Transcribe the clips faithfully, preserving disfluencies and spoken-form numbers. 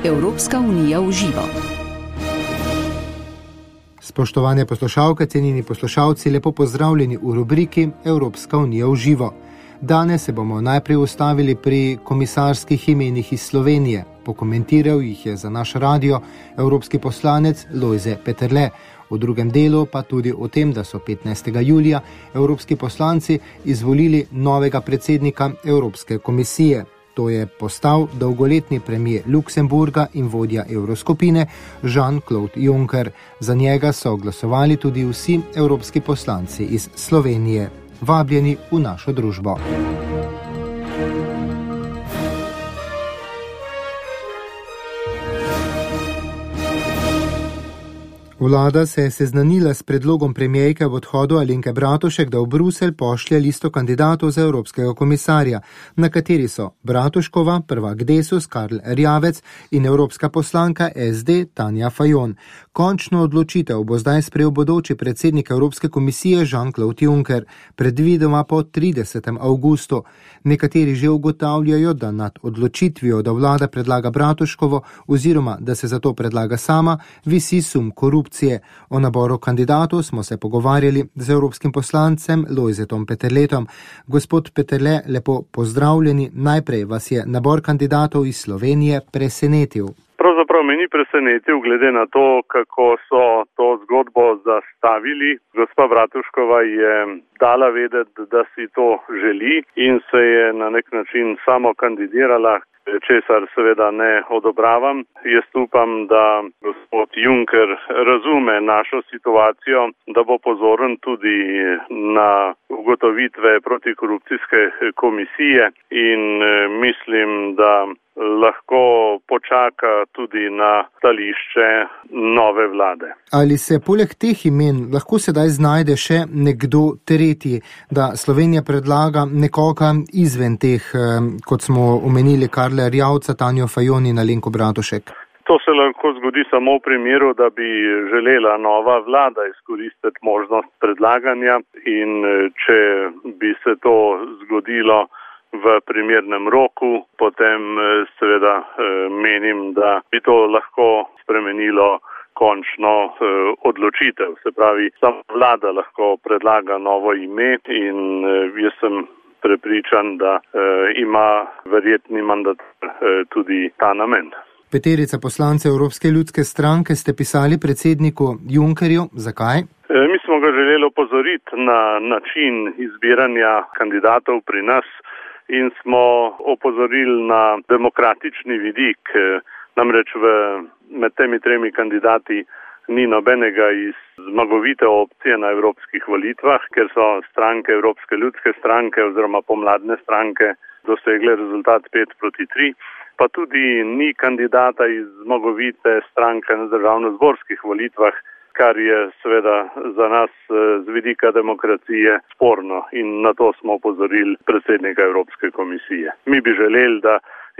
Evropska unija v živo. Spoštovane poslušalke, cenjeni poslušalci, lepo pozdravljeni v rubriki Evropska unija v živo. Danes se bomo najprej ustavili pri komisarskih imenih iz Slovenije. Pokomentiral jih je za naš radio evropski poslanec Lojze Peterle. V drugem delu pa tudi o tem, da so petnajstega julija evropski poslanci izvolili novega predsednika Evropske komisije. To je postal dolgoletni premijer Luksemburga in vodja evroskupine Jean-Claude Juncker. Za njega so glasovali tudi vsi evropski poslanci iz Slovenije. Vabljeni v našo družbo. Vlada se je seznanila s predlogom premijerke v odhodu Alenke Bratušek, da v Bruselj pošlje listo kandidatov za evropskega komisarja, na kateri so Bratuškova, prvak Desus Karl Erjavec in evropska poslanka es de Tanja Fajon. Končno odločitev bo zdaj sprejel bodoči predsednik Evropske komisije Jean-Claude Juncker, predvidoma po tridesetem avgustu. Nekateri že ugotavljajo, da nad odločitvijo, da vlada predlaga Bratuškovo oziroma da se zato predlaga sama, visi sum korupcije. O naboru kandidatov smo se pogovarjali z evropskim poslancem Lojzetom Peterletom. Gospod Peterle, lepo pozdravljeni. Najprej vas je nabor kandidatov iz Slovenije presenetil. Pravzaprav me ni presenetil, glede na to, kako so to zgodbo zastavili. Gospa Bratuškova je dala vedeti, da si to želi in se je na nek način samo kandidirala, česar seveda ne odobravam. Jaz upam, da gospod Juncker razume našo situacijo, da bo pozoren tudi na ugotovitve protikorupcijske komisije in mislim, da lahko počaka tudi na stališče nove vlade. Ali se poleg teh imen lahko sedaj znajde še nekdo tretji, da Slovenija predlaga nekoga izven teh, kot smo omenili, Karla Erjavca, Tanjo Fajon in Alenko Bratušek? To se lahko zgodi samo v primeru, da bi želela nova vlada izkoristiti možnost predlaganja in če bi se to zgodilo v primernem roku, potem seveda menim, da bi to lahko spremenilo končno odločitev. Se pravi, sama vlada lahko predlaga novo ime in jaz sem prepričan, da ima verjetni mandat tudi ta namen. Peterica poslancev Evropske ljudske stranke ste pisali predsedniku Junckerju. Zakaj? Mi smo ga želeli opozoriti na način izbiranja kandidatov pri nas in smo opozorili na demokratični vidik. Namreč v, med temi tremi kandidati ni nobenega iz zmagovite opcije na evropskih volitvah, ker so stranke Evropske ljudske stranke oziroma pomladne stranke dosegle rezultat pet proti tri. Pa tudi ni kandidata iz zmagovite stranke na državnozborskih volitvah, kar je seveda za nas z vidika demokracije sporno in na to smo opozorili predsednika Evropske komisije. Mi bi želeli, da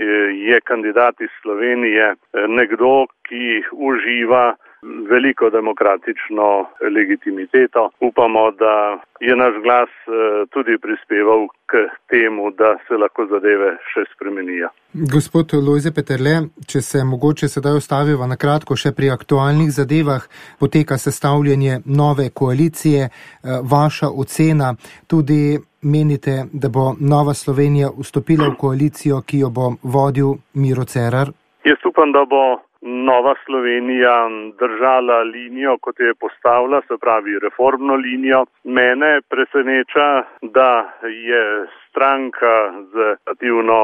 je kandidat iz Slovenije nekdo, ki uživa veliko demokratično legitimiteto. Upamo, da je naš glas tudi prispeval k temu, da se lahko zadeve še spremenijo. Gospod Lojze Peterle, če se mogoče sedaj ustaviva na kratko še pri aktualnih zadevah, poteka sestavljanje nove koalicije, vaša ocena, tudi menite, da bo Nova Slovenija vstopila v koalicijo, ki jo bo vodil Miro Cerar? Jaz upam, da bo Nova Slovenija držala linijo, kot je postavila, se pravi reformno linijo. Mene preseneča, da je stranka z relativno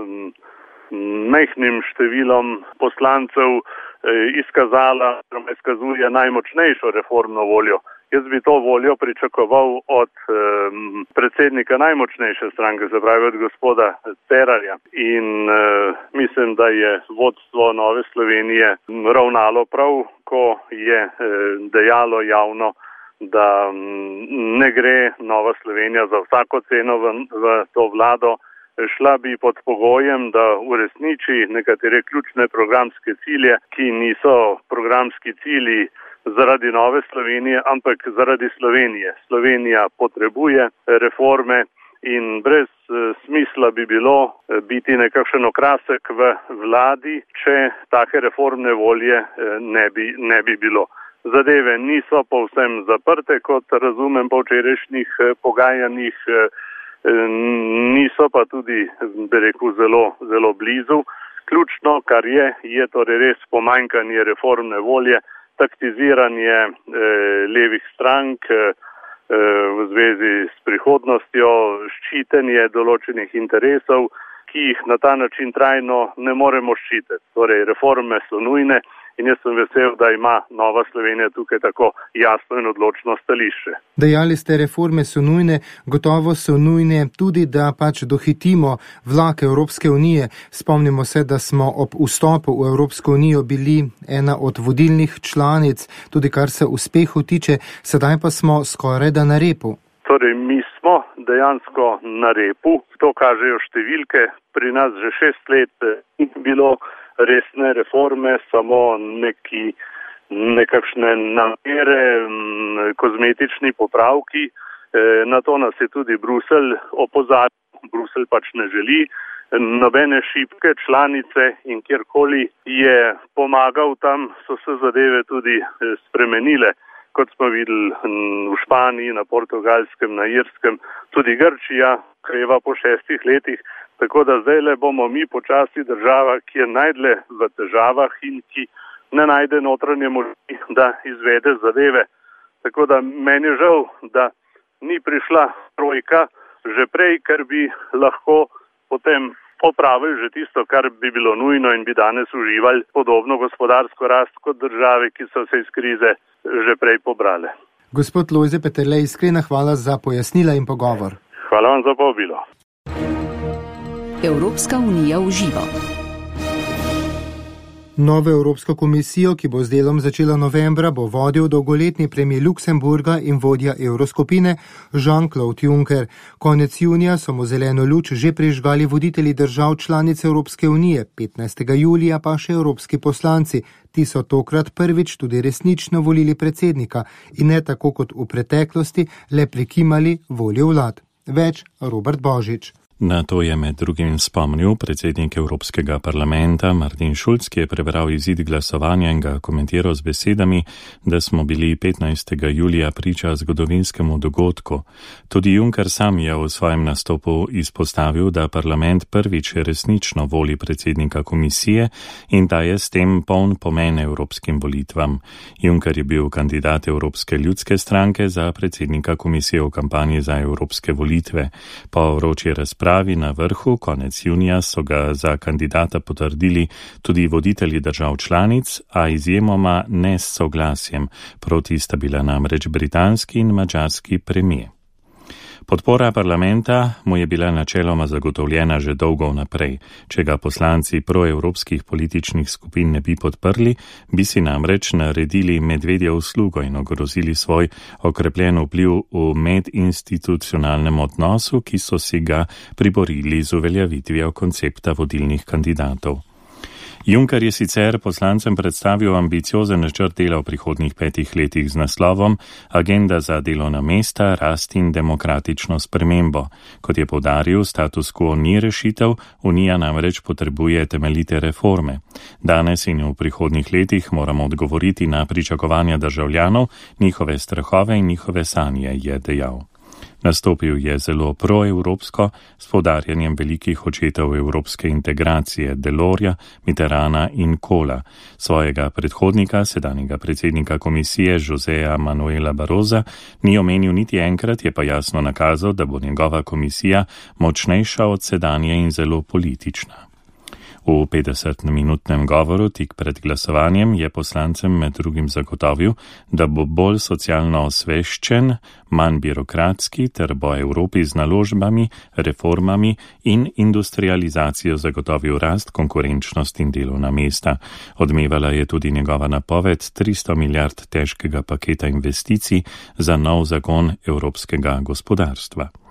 majhnim številom poslancev izkazala, izkazuje najmočnejšo reformno voljo. Jaz bi to voljo pričakoval od um, predsednika najmočnejše stranke, se pravi od gospoda Cerarja. In uh, mislim, da je vodstvo Nove Slovenije ravnalo prav, ko je uh, dejalo javno, da um, ne gre Nova Slovenija za vsako ceno v, v to vlado. Šla bi pod pogojem, da uresniči nekatere ključne programske cilje, ki niso programski cilji zaradi Nove Slovenije, ampak zaradi Slovenije. Slovenija potrebuje reforme in brez smisla bi bilo biti nekakšen okrasek v vladi, če take reformne volje ne bi, ne bi bilo. Zadeve niso povsem zaprte, kot razumem po včerajšnjih pogajanjih, niso pa tudi, bi rekel, zelo, zelo blizu. Ključno, kar je, je torej res pomanjkanje reformne volje, taktiziranje eh, levih strank eh, v zvezi s prihodnostjo, ščitenje določenih interesov, ki jih na ta način trajno ne moremo ščititi. Torej, reforme so nujne in jaz sem vesel, da ima Nova Slovenija tukaj tako jasno in odločno stališče. Dejali ste, reforme so nujne, gotovo so nujne tudi, da pač dohitimo vlak Evropske unije. Spomnimo se, da smo ob vstopu v Evropsko unijo bili ena od vodilnih članic, tudi kar se uspehu tiče, sedaj pa smo skoraj da na repu. Torej, mi smo dejansko na repu, to kažejo številke, pri nas že šest let ni bilo resne reforme, samo neki, nekakšne namere, kozmetični popravki. Na to nas je tudi Bruselj opozarjal. Bruselj pač ne želi nobene šibke članice in kjerkoli je pomagal, tam so se zadeve tudi spremenile. Kot smo videli v Španiji, na Portugalskem, na Irskem, tudi Grčija kreva po šestih letih. Tako da zdaj le bomo mi počasi država, ki je najdle v težavah in ki ne najde notranje možnosti, da izvede zadeve. Tako da meni je žal, da ni prišla trojka že prej, ker bi lahko potem popravili že tisto, kar bi bilo nujno in bi danes uživali podobno gospodarsko rast kot države, ki so se iz krize že prej pobrale. Gospod Lojze Peterle, iskrena hvala za pojasnila in pogovor. Hvala vam za povabilo. Evropska unija v živo. Novo Evropsko komisijo, ki bo z delom začela novembra, bo vodil dolgoletni premijer Luksemburga in vodja evroskupine Jean-Claude Juncker. Konec junija so mu zeleno luč že prižgali voditelji držav članic Evropske unije, petnajstega julija pa še evropski poslanci. Ti so tokrat prvič tudi resnično volili predsednika in ne tako kot v preteklosti le prikimali voljo vlad. Več Robert Božič. Na to je med drugim spomnil predsednik Evropskega parlamenta Martin Schulz, ki je prebral izid glasovanja in ga komentiral z besedami, da smo bili petnajstega julija priča zgodovinskemu dogodku. Tudi Juncker sam je v svojem nastopu izpostavil, da parlament prvič resnično voli predsednika komisije in da je s tem poln pomen evropskim volitvam. Juncker je bil kandidat Evropske ljudske stranke za predsednika komisije v kampanji za evropske volitve. Po vroči razpravi na vrhu konec junija so ga za kandidata potrdili tudi voditelji držav članic, a izjemoma ne s soglasjem. Proti sta bila namreč britanski in madžarski premijer. Podpora parlamenta mu je bila načeloma zagotovljena že dolgo vnaprej. Če ga poslanci proevropskih političnih skupin ne bi podprli, bi si namreč naredili medvedje uslugo in ogrozili svoj okrepljen vpliv v medinstitucionalnem odnosu, ki so si ga priborili z uveljavitvijo koncepta vodilnih kandidatov. Juncker je sicer poslancem predstavil ambiciozen načrt dela v prihodnjih petih letih z naslovom Agenda za delovna mesta, rast in demokratično spremembo. Kot je poudaril, status quo ni rešitev, Unija namreč potrebuje temeljite reforme. Danes in v prihodnjih letih moramo odgovoriti na pričakovanja državljanov, njihove strahove in njihove sanje, je dejal. Nastopil je zelo proevropsko, s poudarjanjem velikih očetov evropske integracije Delorja, Mitterranda in Kohla. Svojega predhodnika, sedanjega predsednika komisije Joseja Manuela Barrosa, ni omenil niti enkrat, je pa jasno nakazal, da bo njegova komisija močnejša od sedanje in zelo politična. V petdesetminutnem govoru tik pred glasovanjem je poslancem med drugim zagotovil, da bo bolj socialno osveščen, manj birokratski ter bo Evropi z naložbami, reformami in industrializacijo zagotovil rast, konkurenčnost in delovna mesta. Odmevala je tudi njegova napoved tristo milijard težkega paketa investicij za nov zagon evropskega gospodarstva.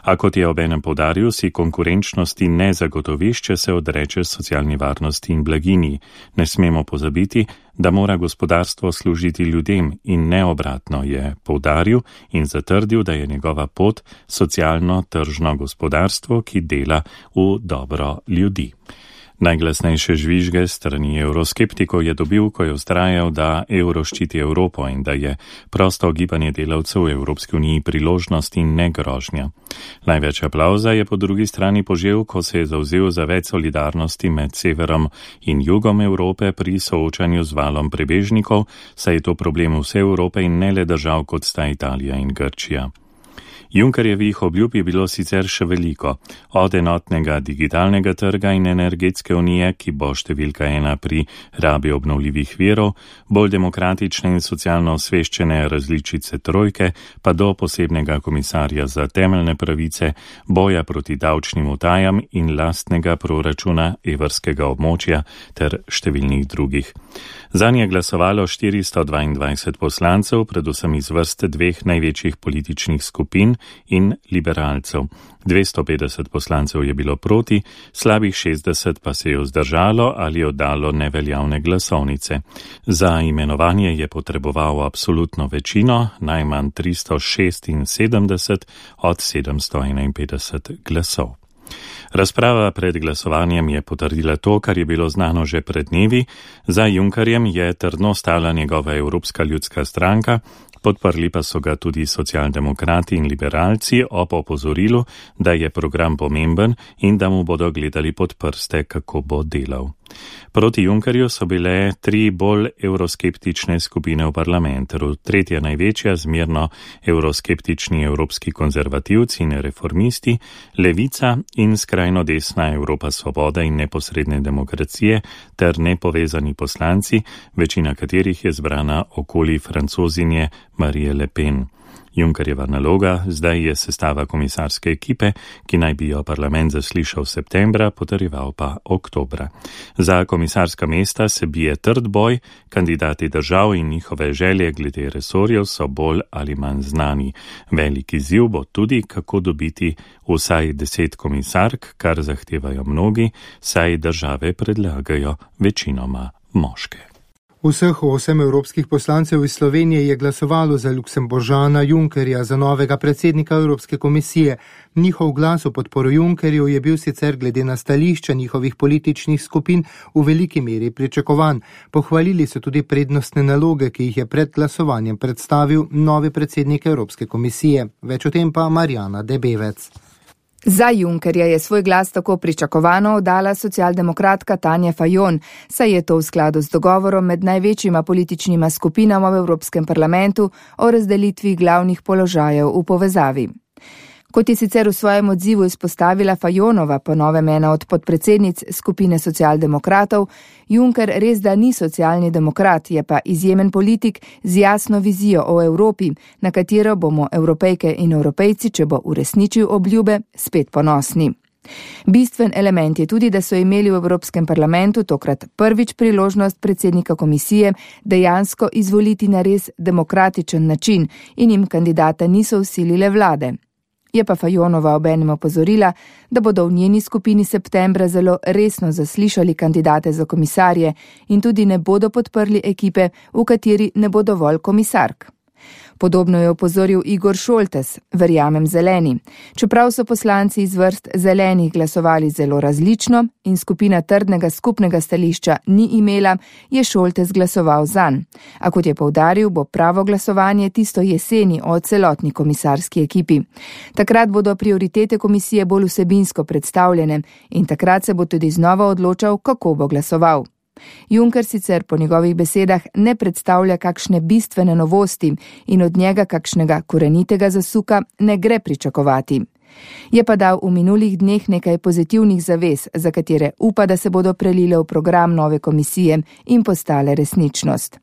A kot je obenem poudaril, si konkurenčnosti ne zagotoviš, če se odreče socialni varnosti in blaginji. Ne smemo pozabiti, da mora gospodarstvo služiti ljudem in ne obratno, je poudaril in zatrdil, da je njegova pot socialno-tržno gospodarstvo, ki dela v dobro ljudi. Najglasnejše žvižge strani evroskeptikov je dobil, ko je vztrajal, da evro ščiti Evropo in da je prosto gibanje delavcev v Evropski uniji priložnost in ne grožnja. Največ aplavza je po drugi strani požel, ko se je zavzel za več solidarnosti med severom in jugom Evrope pri soočanju z valom prebežnikov, saj je to problem vse Evrope in ne le držav, kot sta Italija in Grčija. Junckerjevih obljub je bilo sicer še veliko, od enotnega digitalnega trga in energetske unije, ki bo številka ena pri rabi obnovljivih virov, bolj demokratične in socialno osveščene različice trojke, pa do posebnega komisarja za temeljne pravice, boja proti davčnim utajam in lastnega proračuna evrskega območja ter številnih drugih. Zanje je glasovalo štiristo dvaindvajset poslancev, predvsem iz vrste dveh največjih političnih skupin in liberalcev. dvesto petdeset poslancev je bilo proti, slabih šestdeset pa se je vzdržalo ali oddalo neveljavne glasovnice. Za imenovanje je potreboval absolutno večino, najmanj tristo šestinsedemdeset od sedemsto enainpetdeset glasov. Razprava pred glasovanjem je potrdila to, kar je bilo znano že pred dnevi. Za Junckerjem je trdno stala njegova Evropska ljudska stranka, podprli pa so ga tudi socialdemokrati in liberalci ob opozorilu, da je program pomemben in da mu bodo gledali pod prste, kako bo delal. Proti Junckerju so bile tri bolj evroskeptične skupine v parlamentu. Tretja največja, zmerno evroskeptični evropski konzervativci in reformisti, levica in skrajno desna Evropa svobode in neposredne demokracije ter nepovezani poslanci, večina katerih je zbrana okoli francozinje Marine Le Pen. Junckerjeva naloga zdaj je sestava komisarske ekipe, ki naj bi jo parlament zaslišal septembra, potrjeval pa oktobra. Za komisarska mesta se bije trd boj, kandidati držav in njihove želje glede resorjev so bolj ali manj znani. Veliki izziv bo tudi, kako dobiti vsaj deset komisark, kar zahtevajo mnogi, saj države predlagajo večinoma moške. Vseh osem evropskih poslancev iz Slovenije je glasovalo za Luksemburžana Junckerja za novega predsednika Evropske komisije. Njihov glas v podporo Junckerju je bil sicer glede na stališča njihovih političnih skupin v veliki meri pričakovan. Pohvalili so tudi prednostne naloge, ki jih je pred glasovanjem predstavil novi predsednik Evropske komisije. Več o tem pa Marjana Debevec. Za Junckerja je svoj glas tako pričakovano oddala socialdemokratka Tanja Fajon, saj je to v skladu z dogovorom med največjima političnima skupinama v Evropskem parlamentu o razdelitvi glavnih položajev v povezavi. Kot je sicer v svojem odzivu izpostavila Fajonova, po novem ena od podpredsednic skupine socialdemokratov, Juncker res da ni socialni demokrat, je pa izjemen politik z jasno vizijo o Evropi, na katero bomo Evropejke in Evropejci, če bo uresničil obljube, spet ponosni. Bistven element je tudi, da so imeli v Evropskem parlamentu tokrat prvič priložnost predsednika komisije dejansko izvoliti na res demokratičen način in jim kandidata niso vsilile vlade. Je pa Fajonova obenem opozorila, da bodo v njeni skupini septembra zelo resno zaslišali kandidate za komisarje in tudi ne bodo podprli ekipe, v kateri ne bo dovolj komisark. Podobno je opozoril Igor Šoltes, verjamem zeleni. Čeprav so poslanci iz vrst zelenih glasovali zelo različno in skupina trdnega skupnega stališča ni imela, je Šoltes glasoval zanj. A kot je poudaril, bo pravo glasovanje tisto jeseni o celotni komisarski ekipi. Takrat bodo prioritete komisije bolj vsebinsko predstavljene in takrat se bo tudi znova odločal, kako bo glasoval. Juncker sicer po njegovih besedah ne predstavlja kakšne bistvene novosti in od njega kakšnega korenitega zasuka ne gre pričakovati. Je pa dal v minulih dneh nekaj pozitivnih zavez, za katere upa, da se bodo prelile v program nove komisije in postale resničnost.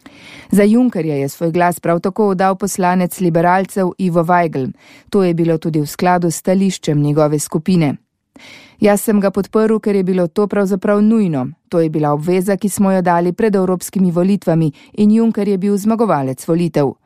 Za Junckerja je svoj glas prav tako oddal poslanec liberalcev Ivo Vajgl. To je bilo tudi v skladu s stališčem njegove skupine. Jaz sem ga podprl, ker je bilo to pravzaprav nujno. To je bila obveza, ki smo jo dali pred evropskimi volitvami in Juncker je bil zmagovalec volitev.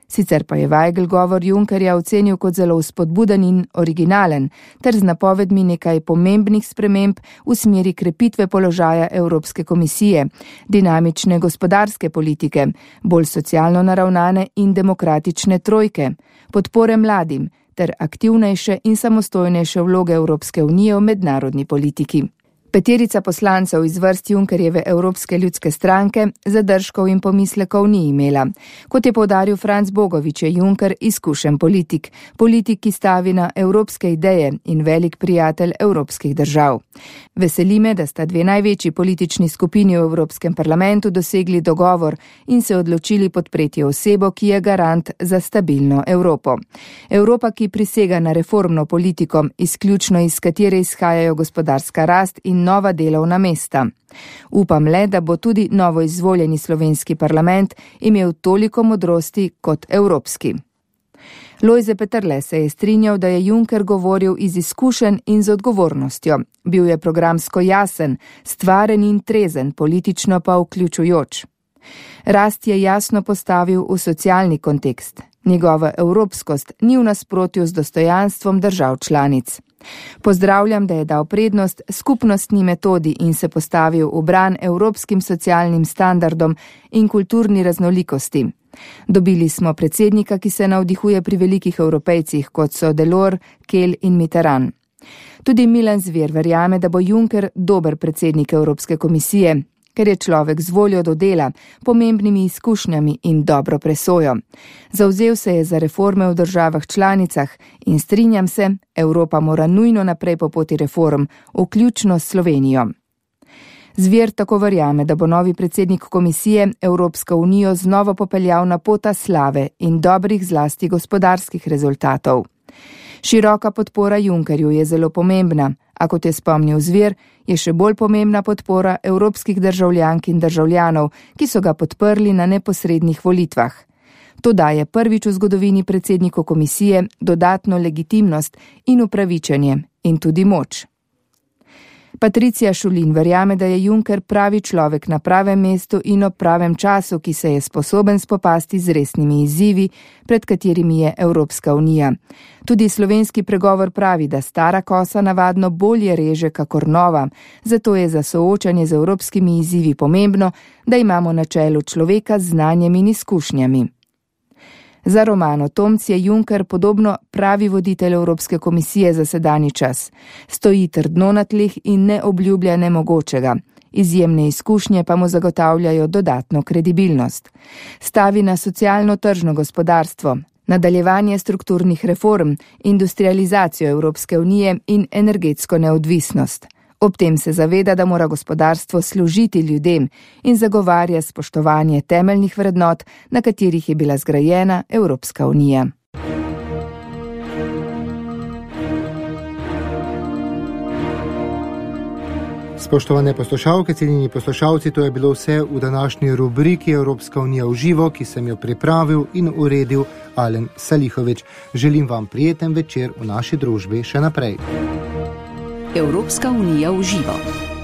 Sicer pa je Weigl govor Junckerja ocenil kot zelo spodbuden in originalen, ter z napovedmi nekaj pomembnih sprememb v smeri krepitve položaja Evropske komisije, dinamične gospodarske politike, bolj socialno naravnane in demokratične trojke, podpore mladim ter aktivnejše in samostojnejše vloge Evropske unije v mednarodni politiki. Peterica poslancev iz vrst Junckerjeve Evropske ljudske stranke zadržkov in pomislekov ni imela. Kot je poudaril Franc Bogovič, je Juncker izkušen politik, politik, ki stavi na evropske ideje in velik prijatelj evropskih držav. Veseli me, da sta dve največji politični skupini v Evropskem parlamentu dosegli dogovor in se odločili podpreti osebo, ki je garant za stabilno Evropo. Evropa, ki prisega na reformno politiko, izključno iz katere izhajajo gospodarska rast in nova delovna mesta. Upam le, da bo tudi novo izvoljeni slovenski parlament imel toliko modrosti kot evropski. Lojze Peterle se je strinjal, da je Juncker govoril iz izkušenj in z odgovornostjo. Bil je programsko jasen, stvaren in trezen, politično pa vključujoč. Rast je jasno postavil v socialni kontekst. Njegova evropskost ni v nasprotju z dostojanstvom držav članic. Pozdravljam, da je dal prednost skupnostni metodi in se postavil v bran evropskim socialnim standardom in kulturni raznolikosti. Dobili smo predsednika, ki se navdihuje pri velikih evropejcih, kot so Delors, Kehl in Mitterrand. Tudi Milan Zver verjame, da bo Juncker dober predsednik Evropske komisije, ker je človek z voljo do dela, pomembnimi izkušnjami in dobro presojo. Zavzel se je za reforme v državah članicah in strinjam se, Evropa mora nujno naprej po poti reform, vključno s Slovenijo. Zver tako verjame, da bo novi predsednik komisije Evropsko unijo znova popeljal na pota slave in dobrih zlasti gospodarskih rezultatov. Široka podpora Junckerju je zelo pomembna, a kot je spomnil Zver, je še bolj pomembna podpora evropskih državljank in državljanov, ki so ga podprli na neposrednih volitvah. To daje prvič v zgodovini predsedniku komisije dodatno legitimnost in upravičenje in tudi moč. Patricija Šulin verjame, da je Juncker pravi človek na pravem mestu in ob pravem času, ki se je sposoben spopasti z resnimi izzivi, pred katerimi je Evropska unija. Tudi slovenski pregovor pravi, da stara kosa navadno bolje reže kakor nova, zato je za soočanje z evropskimi izzivi pomembno, da imamo na čelu človeka z znanjem in izkušnjami. Za Romano Tomc je Juncker podobno pravi voditelj Evropske komisije za sedanji čas. Stoji trdno na tleh in ne obljublja nemogočega. Izjemne izkušnje pa mu zagotavljajo dodatno kredibilnost. Stavi na socialno tržno gospodarstvo, nadaljevanje strukturnih reform, industrializacijo Evropske unije in energetsko neodvisnost. Ob tem se zaveda, da mora gospodarstvo služiti ljudem in zagovarja spoštovanje temeljnih vrednot, na katerih je bila zgrajena Evropska unija. Spoštovane poslušalke, cenjeni poslušalci, to je bilo vse v današnji rubriki Evropska unija v živo, ki sem jo pripravil in uredil Alen Salihovič. Želim vam prijeten večer v naši družbi še naprej. Evropska unija v živo.